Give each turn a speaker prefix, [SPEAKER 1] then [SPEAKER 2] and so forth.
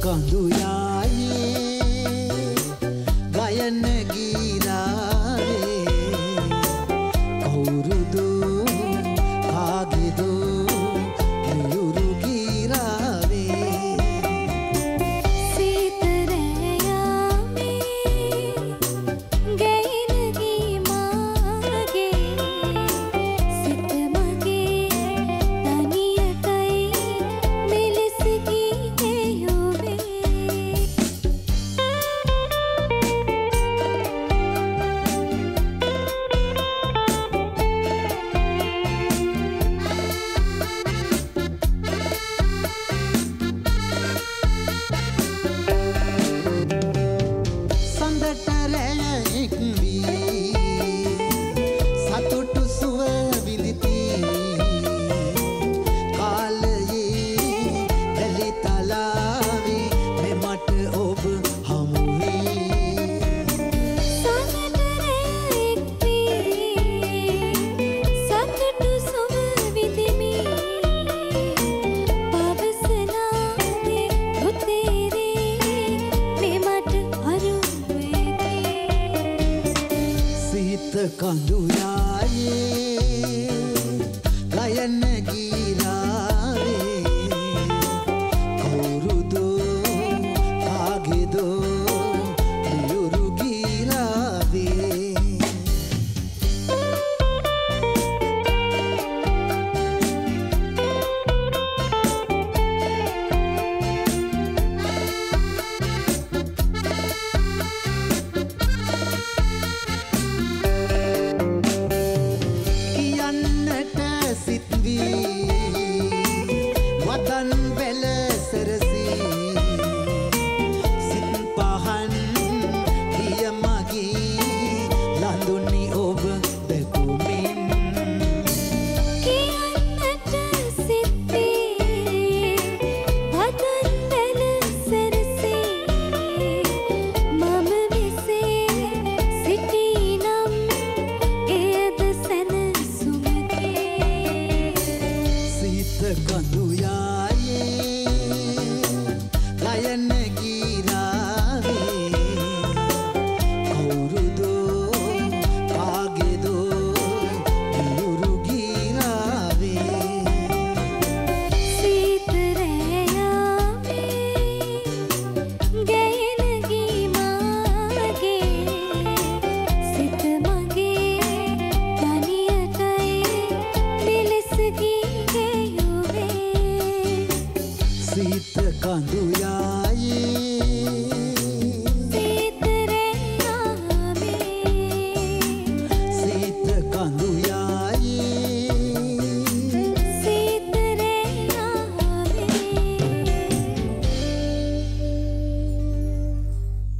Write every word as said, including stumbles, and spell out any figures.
[SPEAKER 1] කඳු යායේ ගයන ගීරාවේ කවුරුදු කාගේදු යුරු ගීරාවේ
[SPEAKER 2] සීතරයාමේ ගයින ගී මාගේ සිත මගේ තනියටයි මෙලෙස ගියේ යොවේ
[SPEAKER 1] සඳට රැයෙක් වී සතුටු සුව විඳිති කාලයේ වැලි තලාවේ මෙමට ඔබ හමු වී
[SPEAKER 2] සඳටරෙක් වී සතුටු සුව විඳිමි පවසනාවේ උතේරේ මෙමට අරුවෙකි
[SPEAKER 1] සීත කඳු යායේ ගයන ගීරාවේ කවුරුදු කාගේදු යුරු ගීරාවේ කියන්නට සිත් වී වදන් වැල